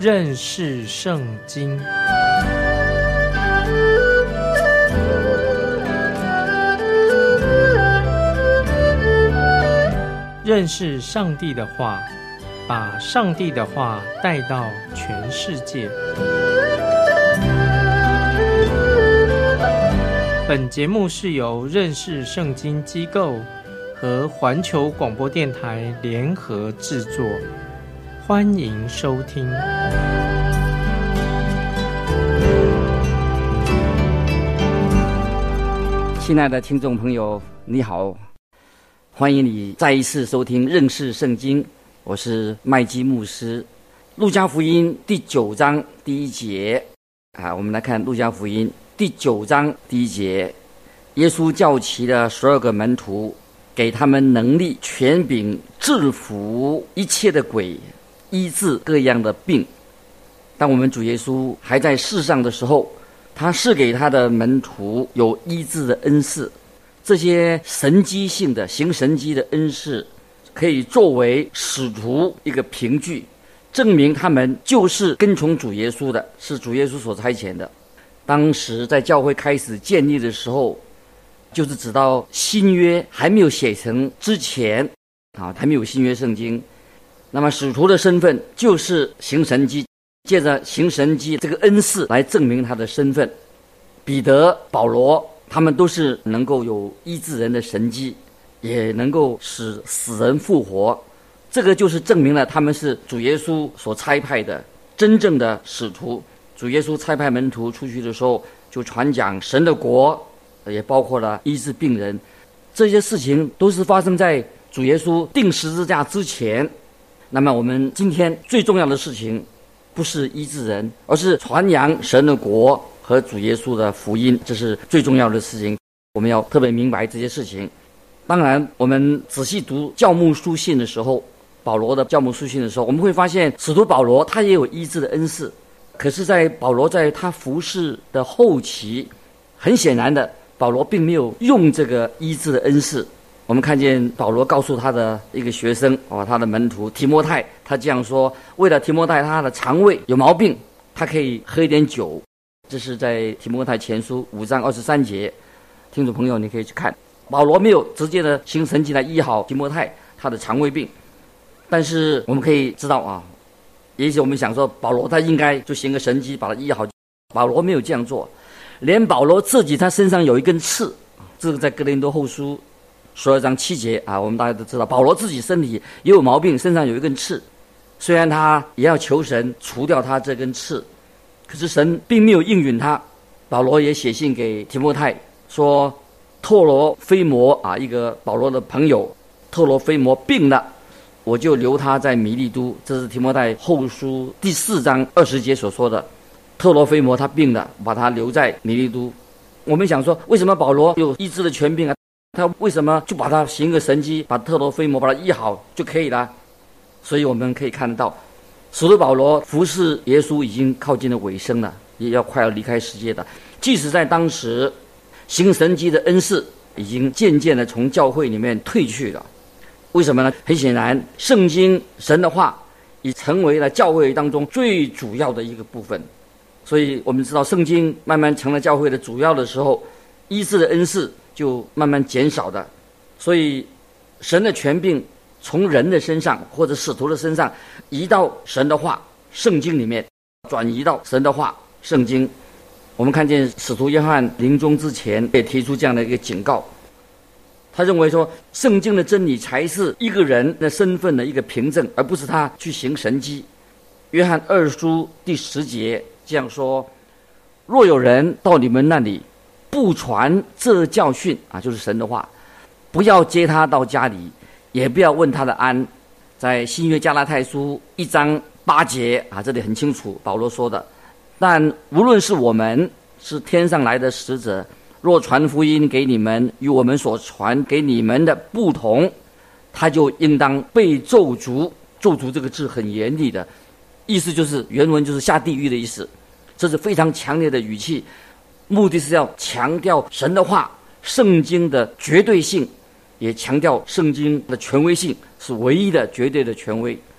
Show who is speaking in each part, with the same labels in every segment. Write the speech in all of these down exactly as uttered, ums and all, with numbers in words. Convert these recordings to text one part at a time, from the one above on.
Speaker 1: 认识圣经。认识上帝的话，把上帝的话带到全世界。本节目是由认识圣经机构和环球广播电台联合制作，欢迎收听。
Speaker 2: 亲爱的听众朋友，你好，欢迎你再一次收听认识圣经，我是麦基牧师。路加福音第九章第一节啊，我们来看路加福音第九章第一节，耶稣叫齐了十二个门徒，给他们能力权柄制服一切的鬼，医治各样的病。当我们主耶稣还在世上的时候，他是给他的门徒有医治的恩赐，这些神迹性的行神迹的恩赐可以作为使徒一个凭据，证明他们就是跟从主耶稣的，是主耶稣所差遣的。当时在教会开始建立的时候，就是直到新约还没有写成之前啊，还没有新约圣经。那么使徒的身份就是行神迹，借着行神迹这个恩赐来证明他的身份。彼得、保罗他们都是能够有医治人的神迹，也能够使死人复活，这个就是证明了他们是主耶稣所差派的真正的使徒。主耶稣差派门徒出去的时候，就传讲神的国，也包括了医治病人。这些事情都是发生在主耶稣钉十字架之前。那么我们今天最重要的事情不是医治人，而是传扬神的国和主耶稣的福音，这是最重要的事情。我们要特别明白这些事情。当然我们仔细读教牧书信的时候，保罗的教牧书信的时候，我们会发现使徒保罗他也有医治的恩赐。可是在保罗在他服事的后期，很显然的保罗并没有用这个医治的恩赐。我们看见保罗告诉他的一个学生哦，他的门徒提摩太，他这样说：为了提摩太他的肠胃有毛病，他可以喝一点酒。这是在提摩太前书五章二十三节，听众朋友你可以去看。保罗没有直接的行神迹来医好提摩太他的肠胃病，但是我们可以知道啊，也许我们想说保罗他应该就行个神迹把他医好，保罗没有这样做。连保罗自己他身上有一根刺，这个在哥林多后书十二章七节啊，我们大家都知道保罗自己身体也有毛病，身上有一根刺，虽然他也要求神除掉他这根刺，可是神并没有应允他。保罗也写信给提摩太说，特罗菲摩啊，一个保罗的朋友，特罗菲摩病了，我就留他在米利都。这是提摩太后书第四章二十节所说的，特罗菲摩他病了，把他留在米利都。我们想说，为什么保罗有医治的权柄啊？他为什么就把他行个神迹，把特罗菲摩把他医好就可以了？所以我们可以看到，使徒保罗服侍耶稣已经靠近了尾声了，也要快要离开世界的。即使在当时，行神迹的恩赐已经渐渐的从教会里面退去了。为什么呢？很显然，圣经神的话已成为了教会当中最主要的一个部分。所以我们知道，圣经慢慢成了教会的主要的时候，医治的恩赐就慢慢减少的。所以神的权柄从人的身上或者使徒的身上移到神的话圣经里面，转移到神的话圣经。我们看见使徒约翰临终之前也提出这样的一个警告，他认为说圣经的真理才是一个人的身份的一个凭证，而不是他去行神迹。约翰二书第十节这样说，若有人到你们那里不传这教训啊，就是神的话，不要接他到家里，也不要问他的安。在新约加拉太书一章八节啊，这里很清楚保罗说的，但无论是我们是天上来的使者，若传福音给你们与我们所传给你们的不同，他就应当被咒诅。咒诅这个字很严厉的意思，就是原文就是下地狱的意思，这是非常强烈的语气，目的是要强调神的话圣经的绝对性，也强调圣经的权威性是唯一的绝对的权威。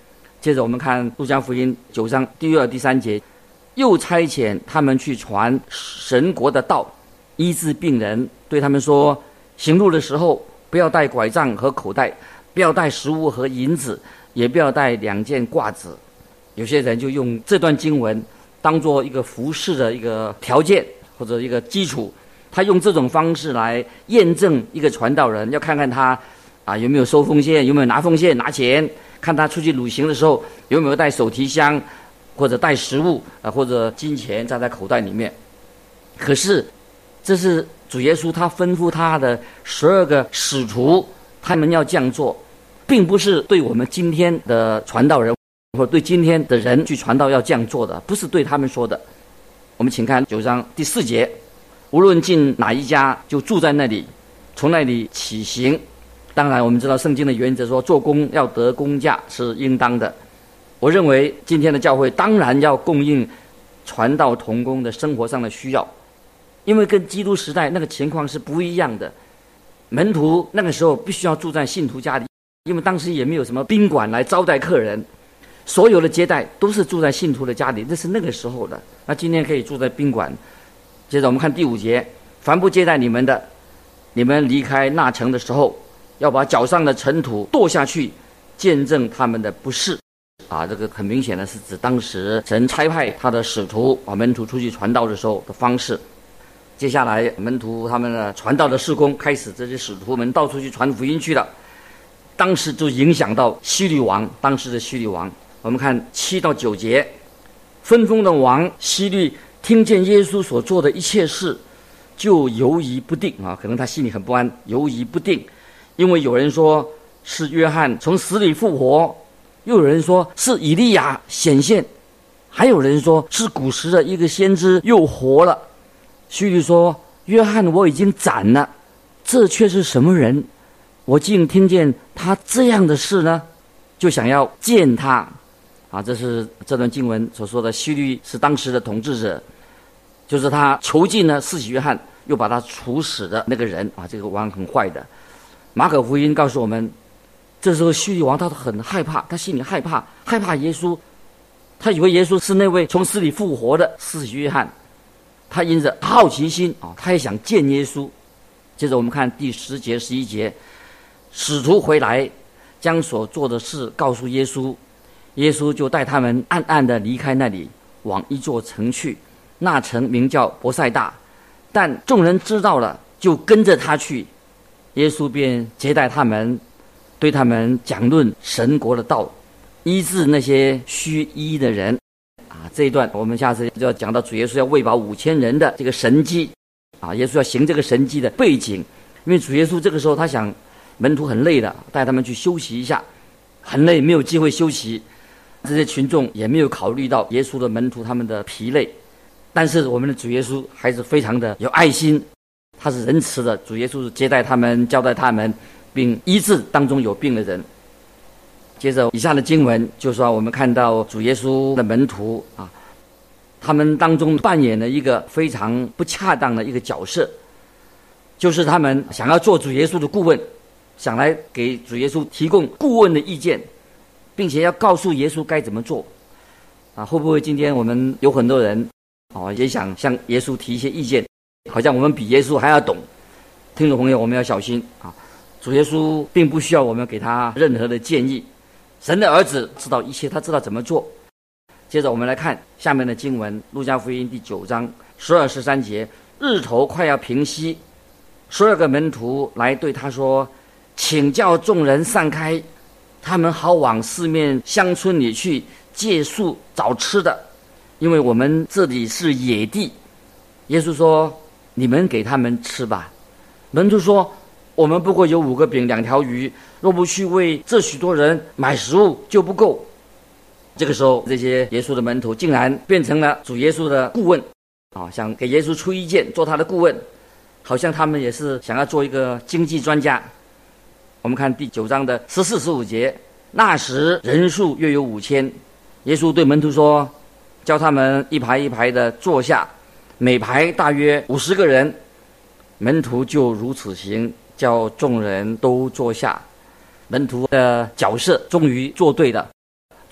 Speaker 2: 接着我们看路加福音九章第二、第三节，又差遣他们去传神国的道，医治病人，对他们说：行路的时候不要带拐杖和口袋，不要带食物和银子，也不要带两件褂子。有些人就用这段经文当做一个服事的一个条件或者一个基础，他用这种方式来验证一个传道人，要看看他啊有没有收奉献，有没有拿奉献拿钱，看他出去旅行的时候有没有带手提箱或者带食物啊或者金钱在他口袋里面。可是这是主耶稣他吩咐他的十二个使徒，他们要这样做，并不是对我们今天的传道人或者对今天的人去传道要这样做的，不是对他们说的。我们请看九章第四节，无论进哪一家就住在那里，从那里起行。当然我们知道圣经的原则说，做工要得工价是应当的。我认为今天的教会当然要供应传道同工的生活上的需要，因为跟基督时代那个情况是不一样的。门徒那个时候必须要住在信徒家里，因为当时也没有什么宾馆来招待客人，所有的接待都是住在信徒的家里，这是那个时候的。那今天可以住在宾馆。接着我们看第五节，凡不接待你们的，你们离开那城的时候，要把脚上的尘土跺下去，见证他们的不是。啊，这个很明显的是指当时神差派他的使徒啊门徒出去传道的时候的方式。接下来门徒他们的传道的事工开始，这些使徒们到处去传福音去了。当时就影响到希律王，当时的希律王。我们看七到九节，分封的王希律听见耶稣所做的一切事，就犹疑不定啊，可能他心里很不安，犹疑不定，因为有人说是约翰从死里复活，又有人说是以利亚显现，还有人说是古时的一个先知又活了。希律说：约翰我已经斩了，这却是什么人？我竟听见他这样的事呢？就想要见他啊！这是这段经文所说的，希律是当时的统治者，就是他囚禁了施洗约翰，又把他处死的那个人啊！这个王很坏的。马可福音告诉我们，这时候希律王他很害怕，他心里害怕，害怕耶稣，他以为耶稣是那位从死里复活的施洗约翰，他因着好奇心啊，他也想见耶稣。接着我们看第十节、十一节，使徒回来，将所做的事告诉耶稣，耶稣就带他们暗暗地离开那里，往一座城去，那城名叫伯赛大。但众人知道了，就跟着他去。耶稣便接待他们，对他们讲论神国的道，医治那些需医的人。啊，这一段我们下次就要讲到主耶稣要喂饱五千人的这个神迹。啊，耶稣要行这个神迹的背景，因为主耶稣这个时候他想门徒很累了，带他们去休息一下，很累没有机会休息，这些群众也没有考虑到耶稣的门徒他们的疲累。但是我们的主耶稣还是非常的有爱心，他是仁慈的，主耶稣接待他们，交代他们，并医治当中有病的人。接着以下的经文就说，我们看到主耶稣的门徒啊，他们当中扮演了一个非常不恰当的一个角色，就是他们想要做主耶稣的顾问，想来给主耶稣提供顾问的意见，并且要告诉耶稣该怎么做。啊，会不会今天我们有很多人哦，也想向耶稣提一些意见，好像我们比耶稣还要懂。听众朋友，我们要小心啊！主耶稣并不需要我们给他任何的建议，神的儿子知道一切，他知道怎么做。接着我们来看下面的经文，路加福音第九章十二、十三节，日头快要平息，十二个门徒来对他说：请叫众人散开，他们好往四面乡村里去借宿找吃的，因为我们这里是野地。耶稣说：你们给他们吃吧。门徒说：我们不过有五个饼两条鱼，若不去为这许多人买食物就不够。这个时候这些耶稣的门徒竟然变成了主耶稣的顾问啊，想给耶稣出意见，做他的顾问，好像他们也是想要做一个经济专家。我们看第九章的十四、十五节，那时人数约有五千，耶稣对门徒说：叫他们一排一排的坐下，每排大约五十个人。门徒就如此行，叫众人都坐下。门徒的角色终于做对了，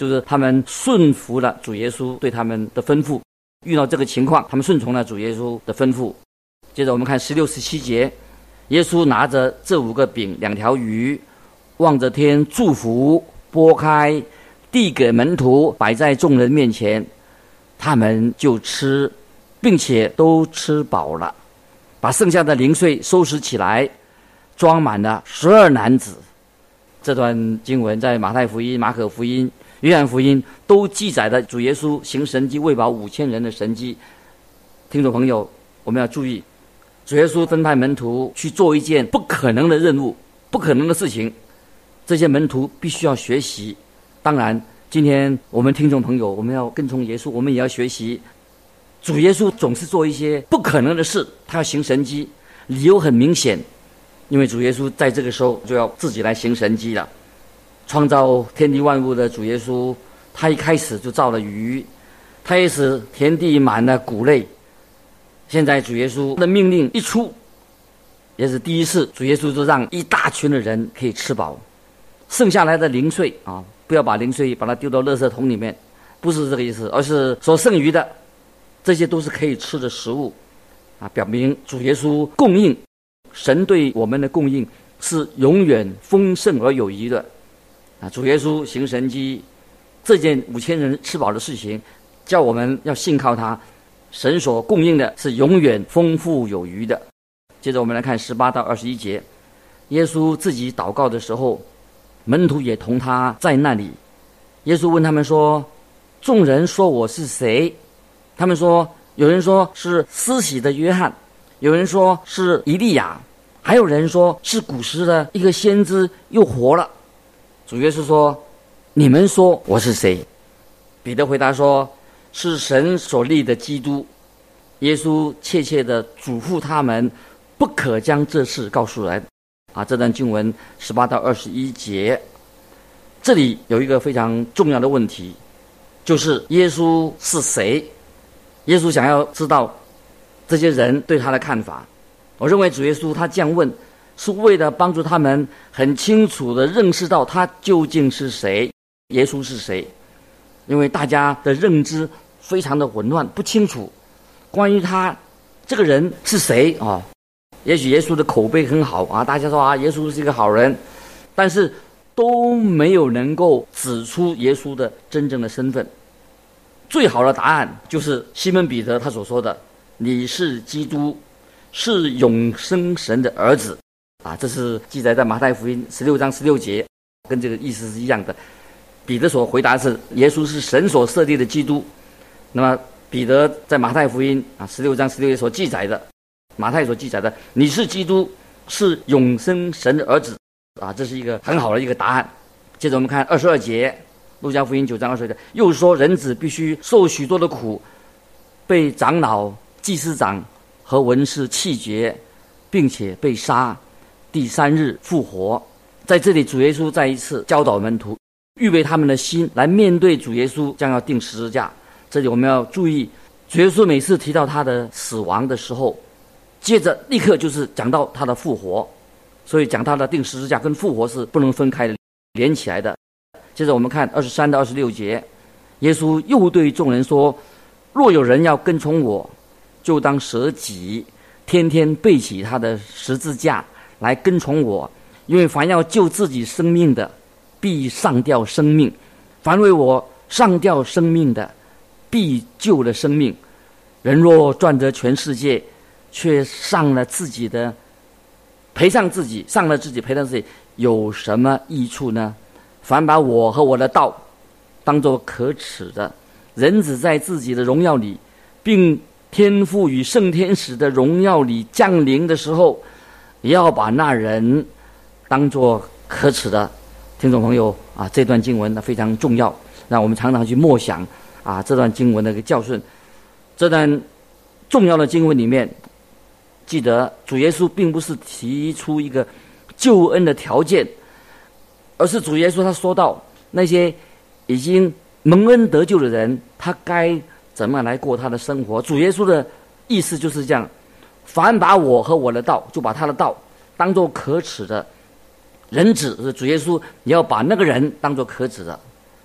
Speaker 2: 就是他们顺服了主耶稣对他们的吩咐。遇到这个情况，他们顺从了主耶稣的吩咐。接着我们看十六、十七节，耶稣拿着这五个饼、两条鱼，望着天祝福，拨开，递给门徒，摆在众人面前，他们就吃，并且都吃饱了，把剩下的零碎收拾起来，装满了十二篮子。这段经文在马太福音、马可福音、约翰福音都记载了主耶稣行神迹喂饱五千人的神迹。听众朋友，我们要注意，主耶稣分派门徒去做一件不可能的任务，不可能的事情，这些门徒必须要学习。当然今天我们听众朋友，我们要跟从耶稣，我们也要学习。主耶稣总是做一些不可能的事，他要行神迹，理由很明显，因为主耶稣在这个时候就要自己来行神迹了。创造天地万物的主耶稣，他一开始就造了鱼，他也使田地满了谷类。现在主耶稣的命令一出，也是第一次主耶稣就让一大群的人可以吃饱，剩下来的零碎啊，不要把零碎把它丢到垃圾桶里面，不是这个意思，而是所剩余的这些都是可以吃的食物啊，表明主耶稣供应，神对我们的供应是永远丰盛而有余的啊。主耶稣行神迹，这件五千人吃饱的事情，叫我们要信靠他，神所供应的是永远丰富有余的。接着我们来看十八到二十一节，耶稣自己祷告的时候，门徒也同他在那里。耶稣问他们说，众人说我是谁？他们说，有人说是施洗的约翰，有人说是以利亚，还有人说是古时的一个先知又活了。主耶稣说，你们说我是谁？彼得回答说，是神所立的基督。耶稣切切地嘱咐他们，不可将这事告诉人。啊，这段经文十八到二十一节，这里有一个非常重要的问题，就是耶稣是谁？耶稣想要知道这些人对他的看法。我认为主耶稣他这样问，是为了帮助他们很清楚地认识到他究竟是谁，耶稣是谁。因为大家的认知非常的混乱，不清楚关于他这个人是谁啊。也许耶稣的口碑很好啊，大家说啊，耶稣是一个好人，但是都没有能够指出耶稣的真正的身份。最好的答案就是西门彼得他所说的，你是基督，是永生神的儿子啊，这是记载在马太福音十六章十六节，跟这个意思是一样的。彼得所回答的是，耶稣是神所设立的基督。那么彼得在马太福音啊十六章十六节所记载的，马太所记载的，你是基督，是永生神的儿子啊，这是一个很好的一个答案。接着我们看二十二节，路加福音九章二十二节，又说人子必须受许多的苦，被长老、祭司长和文士弃绝，并且被杀，第三日复活。在这里主耶稣再一次教导门徒，预备他们的心来面对主耶稣将要钉十字架。这里我们要注意，主耶稣每次提到他的死亡的时候，接着立刻就是讲到他的复活，所以讲他的钉十字架跟复活是不能分开的，连起来的。接着我们看二十三到二十六节，耶稣又对众人说，若有人要跟从我，就当舍己，天天背起他的十字架来跟从我。因为凡要救自己生命的，必上吊生命；凡为我上吊生命的，必救了生命。人若赚得全世界，却上了自己的，赔上自己，上了自己，赔上自己，有什么益处呢？凡把我和我的道当作可耻的，人子在自己的荣耀里，并天父与圣天使的荣耀里降临的时候，也要把那人当作可耻的。听众朋友啊，这段经文呢非常重要，让我们常常去默想啊这段经文的一个教训。这段重要的经文里面，记得主耶稣并不是提出一个救恩的条件，而是主耶稣他说到那些已经蒙恩得救的人，他该怎么样来过他的生活。主耶稣的意思就是这样，凡把我和我的道，就把他的道当作可耻的，人子是主耶稣，你要把那个人当作可耻的。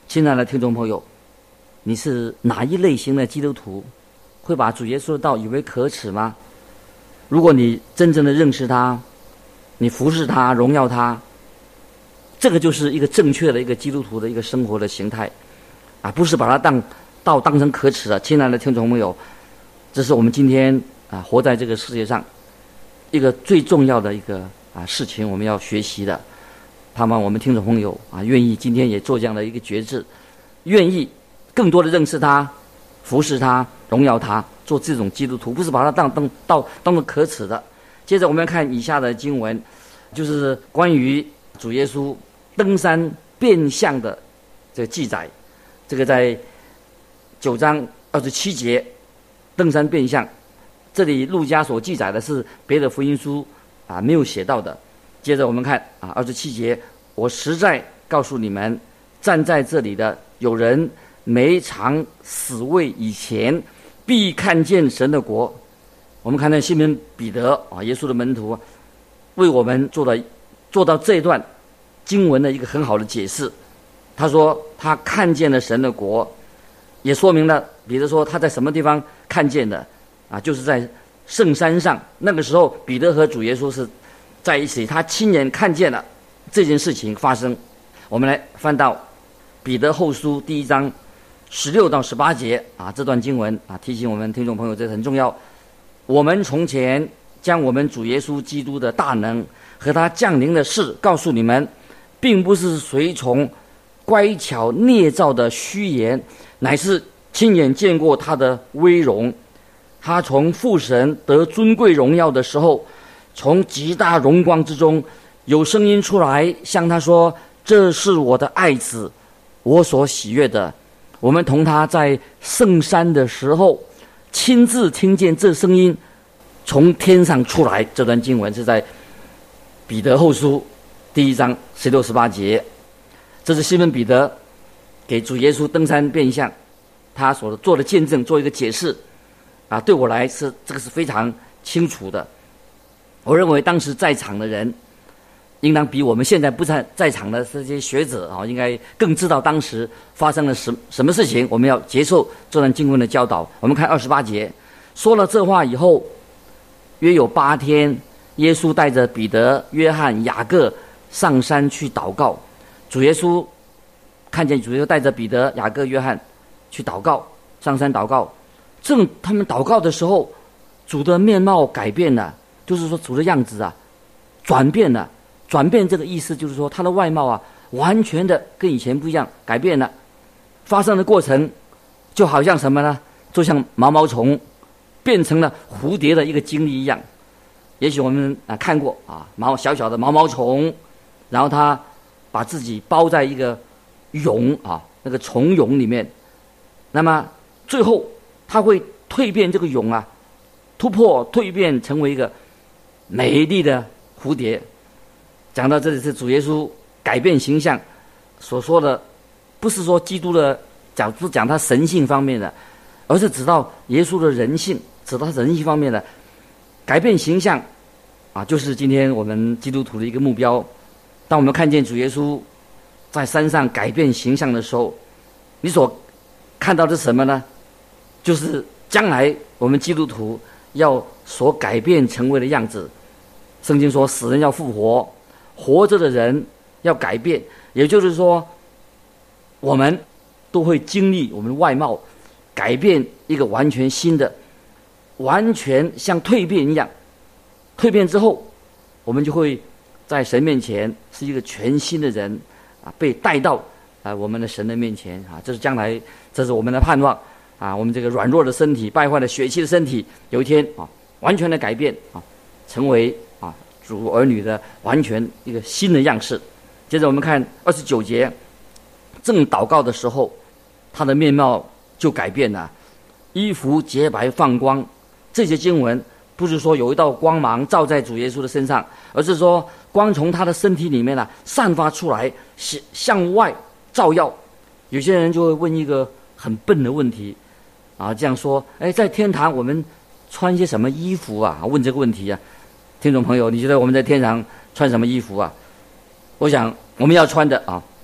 Speaker 2: 亲爱的听众朋友，你是哪一类型的基督徒？会把主耶稣的道以为可耻吗？如果你真正的认识他，你服侍他，荣耀他，这个就是一个正确的一个基督徒的一个生活的形态啊，不是把它当道当成可耻的。亲爱的听众朋友，这是我们今天啊活在这个世界上一个最重要的一个啊事情，我们要学习的。盼望我们听众朋友啊愿意今天也做这样的一个决志，愿意更多的认识他，服侍他，荣耀他，做这种基督徒，不是把它当当道当作可耻的。接着我们看以下的经文，就是关于主耶稣登山变相的这个记载。这个在九章二十七节，登山变相，这里路加所记载的是别的福音书啊没有写到的。接着我们看啊二十七节，我实在告诉你们，站在这里的有人没尝死味以前，必看见神的国。我们看到西门彼得啊，耶稣的门徒，为我们做了做到这一段经文的一个很好的解释。他说他看见了神的国，也说明了彼得说他在什么地方看见的啊，就是在圣山上。那个时候彼得和主耶稣是在一起，他亲眼看见了这件事情发生。我们来翻到彼得后书第一章十六到十八节啊，这段经文啊，提醒我们听众朋友，这很重要。我们从前将我们主耶稣基督的大能和他降临的事告诉你们，并不是随从乖巧捏造的虚言，乃是亲眼见过他的威荣。他从父神得尊贵荣耀的时候，从极大荣光之中有声音出来，向他说，这是我的爱子，我所喜悦的。我们同他在圣山的时候，亲自听见这声音从天上出来。这段经文是在彼得后书第一章十六十八节。这是西门彼得给主耶稣登山变相他所做的见证，做一个解释啊，对我来是这个是非常清楚的。我认为当时在场的人应当比我们现在不在在场的这些学者啊，应该更知道当时发生了什什么事情。我们要接受这段经文的教导。我们看二十八节，说了这话以后，约有八天，耶稣带着彼得、约翰、雅各上山去祷告。主耶稣看见主耶稣带着彼得、雅各、约翰去祷告，上山祷告。正他们祷告的时候，主的面貌改变了，就是说主的样子啊转变了。转变这个意思就是说他的外貌啊完全的跟以前不一样，改变了。发生的过程就好像什么呢？就像毛毛虫变成了蝴蝶的一个经历一样。也许我们啊看过啊毛小小的毛毛虫，然后它把自己包在一个蛹啊那个虫蛹里面，那么最后它会蜕变，这个蛹啊突破蜕变成为一个美丽的蝴蝶。讲到这里是主耶稣改变形象所说的，不是说基督的讲不讲他神性方面的，而是指到耶稣的人性，指到人性方面的改变形象啊，就是今天我们基督徒的一个目标。当我们看见主耶稣在山上改变形象的时候，你所看到的是什么呢？就是将来我们基督徒要所改变成为的样子。圣经说死人要复活，活着的人要改变，也就是说我们都会经历我们外貌改变一个完全新的，完全像蜕变一样。蜕变之后，我们就会在神面前是一个全新的人啊，被带到啊我们的神的面前啊，这是将来，这是我们的盼望啊。我们这个软弱的身体、败坏的血气的身体，有一天啊完全的改变啊，成为啊主儿女的完全一个新的样式。接着我们看二十九节，正祷告的时候，他的面貌就改变了，衣服洁白放光。这些经文不是说有一道光芒照在主耶稣的身上，而是说光从他的身体里面啊散发出来，向外照耀。有些人就会问一个很笨的问题啊，这样说：哎，在天堂我们穿些什么衣服啊？问这个问题啊，听众朋友，你觉得我们在天堂穿什么衣服啊？我想我们要穿的啊，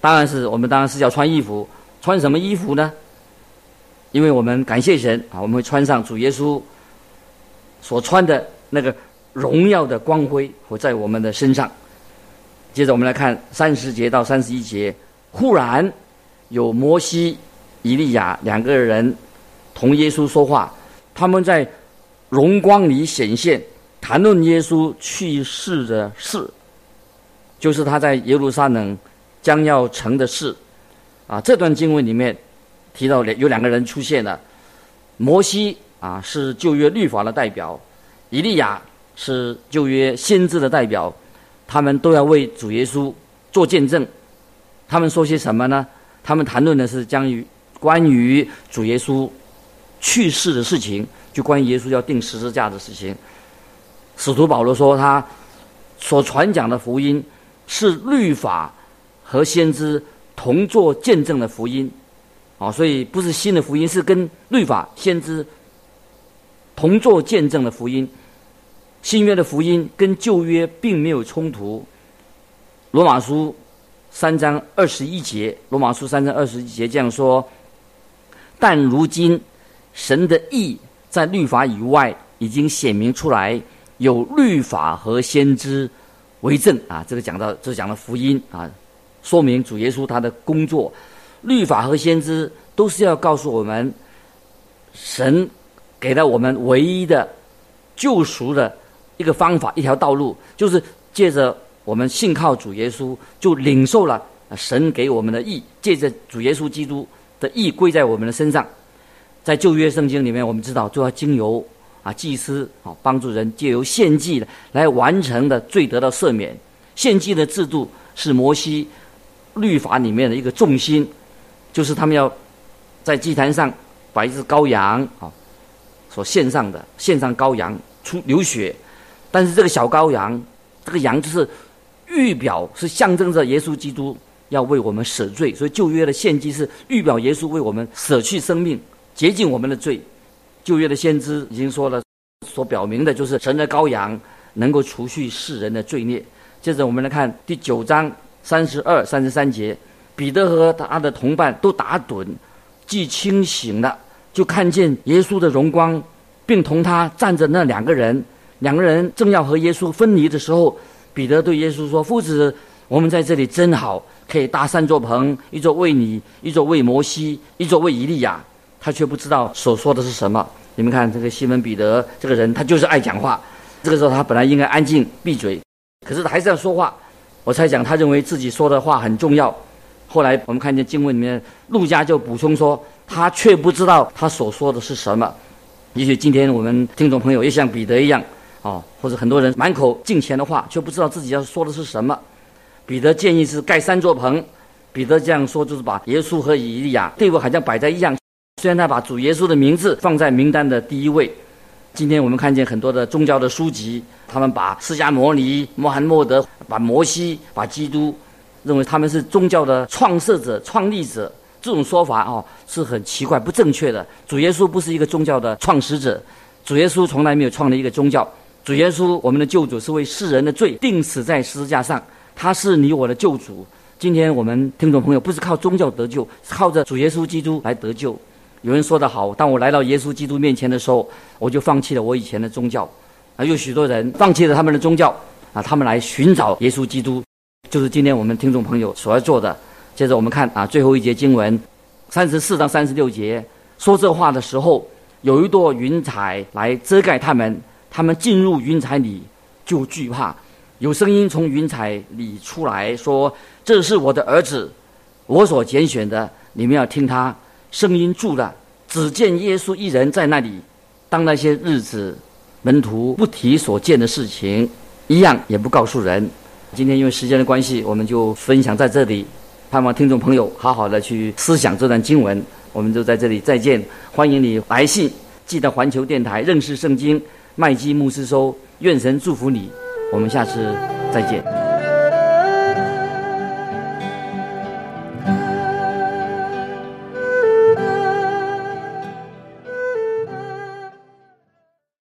Speaker 2: 当然是我们当然是要穿衣服，穿什么衣服呢？因为我们感谢神啊，我们会穿上主耶稣所穿的那个荣耀的光辉会在我们的身上。接着我们来看三十节到三十一节，忽然有摩西、以利亚两个人同耶稣说话，他们在荣光里显现，谈论耶稣去世的事，就是他在耶路撒冷将要成的事啊。这段经文里面提到有两个人出现了，摩西啊是旧约律法的代表，以利亚是旧约先知的代表，他们都要为主耶稣做见证。他们说些什么呢？他们谈论的是将于关于主耶稣去世的事情，就关于耶稣要钉十字架的事情。使徒保罗说，他所传讲的福音是律法和先知同作见证的福音。哦，所以不是新的福音，是跟律法、先知同作见证的福音。新约的福音跟旧约并没有冲突。罗马书三章二十一节，罗马书三章二十一节这样说：但如今神的义在律法以外已经显明出来，有律法和先知为证啊。这个讲到，这讲了福音啊，说明主耶稣他的工作。律法和先知都是要告诉我们，神给了我们唯一的救赎的一个方法，一条道路，就是借着我们信靠主耶稣，就领受了神给我们的义，借着主耶稣基督的义归在我们的身上。在旧约圣经里面，我们知道就要经由啊祭司啊帮助人借由献祭来完成的罪得到赦免。献祭的制度是摩西律法里面的一个重心，就是他们要在祭坛上把一只羔羊啊所献上的，献上羔羊出流血，但是这个小羔羊，这个羊就是预表，是象征着耶稣基督要为我们舍罪，所以旧约的献祭是预表耶稣为我们舍去生命，洁净我们的罪。旧约的先知已经说了，所表明的就是神的羔羊能够除去世人的罪孽。接着我们来看第九章三十二、三十三节，彼得和他的同伴都打盹，既清醒了，就看见耶稣的荣光，并同他站着那两个人。两个人正要和耶稣分离的时候，彼得对耶稣说：夫子，我们在这里真好，可以搭三座棚，一座为你，一座为摩西，一座为以利亚。他却不知道所说的是什么。你们看这个西门彼得这个人，他就是爱讲话。这个时候他本来应该安静闭嘴，可是他还是要说话。我猜想他认为自己说的话很重要。后来我们看见经文里面，路加就补充说，他却不知道他所说的是什么。也许今天我们听众朋友也像彼得一样哦，或者很多人满口敬虔的话，却不知道自己要说的是什么。彼得建议是盖三座棚，彼得这样说就是把耶稣和以利亚地位好像摆在一样，虽然他把主耶稣的名字放在名单的第一位。今天我们看见很多的宗教的书籍，他们把释迦牟尼、穆罕默德、把摩西、把基督，认为他们是宗教的创设者、创立者，这种说法哦是很奇怪、不正确的。主耶稣不是一个宗教的创始者，主耶稣从来没有创立一个宗教。主耶稣，我们的救主，是为世人的罪钉死在十字架上，他是你我的救主。今天我们听众朋友不是靠宗教得救，是靠着主耶稣基督来得救。有人说得好，当我来到耶稣基督面前的时候，我就放弃了我以前的宗教。啊，有许多人放弃了他们的宗教啊，他们来寻找耶稣基督，就是今天我们听众朋友所要做的。接着我们看啊，最后一节经文三十四到三十六节，说这话的时候，有一朵云彩来遮盖他们，他们进入云彩里就惧怕。有声音从云彩里出来说：这是我的儿子，我所拣选的，你们要听他。声音住了，只见耶稣一人在那里。当那些日子，门徒不提所见的事情，一样也不告诉人。今天因为时间的关系，我们就分享在这里，盼望听众朋友好好的去思想这段经文。我们就在这里再见，欢迎你来信寄到环球电台认识圣经麦基牧师收。愿神祝福你，我们下次再见。